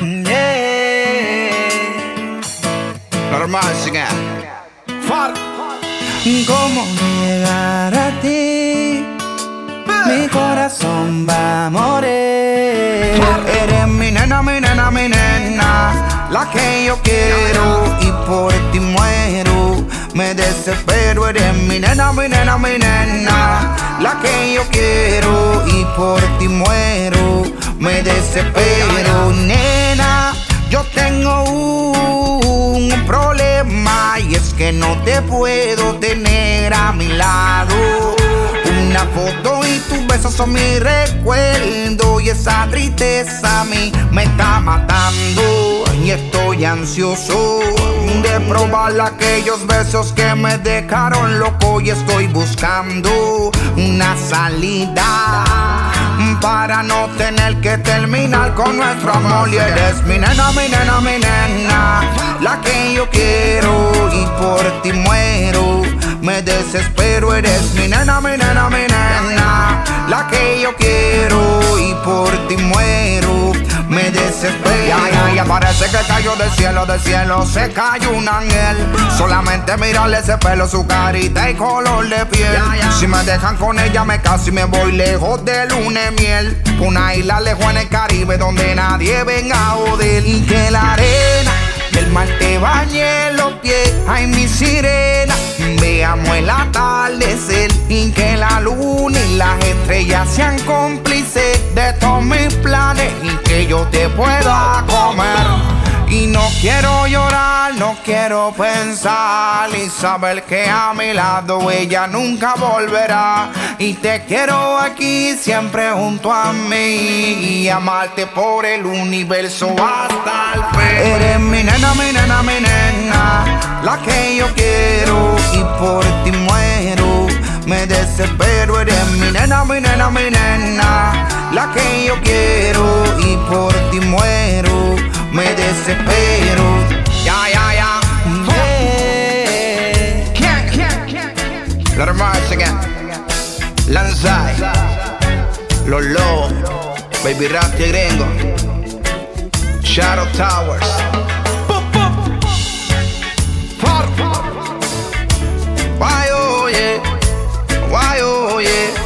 Normal, siga. ¿Cómo llegar a ti? Mi corazón va a morir. Eres mi nena, mi nena, mi nena, la que yo quiero y por ti muero. Me desespero, eres mi nena, mi nena, mi nena, la que yo quiero y por ti muero. Me desespero, nena, yo tengo un problema y es que no te puedo tener a mi lado. Una foto y tus besos son mi recuerdo y esa tristeza a mí me está matando. Y estoy ansioso de probar aquellos besos que me dejaron loco y estoy buscando una salida para no tener que terminar con nuestro amor. Y eres mi nena, mi nena, mi nena, la que yo quiero y por ti muero. Me desespero, eres mi nena, mi nena, mi nena, la que yo quiero y por ti muero. Me desespero. Ya parece que cayó del cielo se cayó un ángel. Solamente mirarle ese pelo, su carita y color de piel. Si me dejan con ella me caso y me voy lejos de luna y miel. Una isla lejos en el Caribe donde nadie venga a joder. Y que la arena del mar te bañe los pies. Ay, mi sirena, veamos el atardecer. Y que la luna y las estrellas sean cómplices de todos mis planes. Y que yo te pueda comer. Y no quiero llorar, no quiero pensar y saber que a mi lado ella nunca volverá. Y te quiero aquí siempre junto a mí y amarte por el universo hasta el fin. Eres mi nena, mi nena, mi nena, la que yo quiero y por ti muero. Me desespero, eres mi nena, mi nena, mi nena, la que yo quiero y por ti muero. Me desespero. Ya. Let her march again. Lanzai, Lolo, Baby Rasty Gringo, Shadow Towers. Why oh yeah, why oh yeah.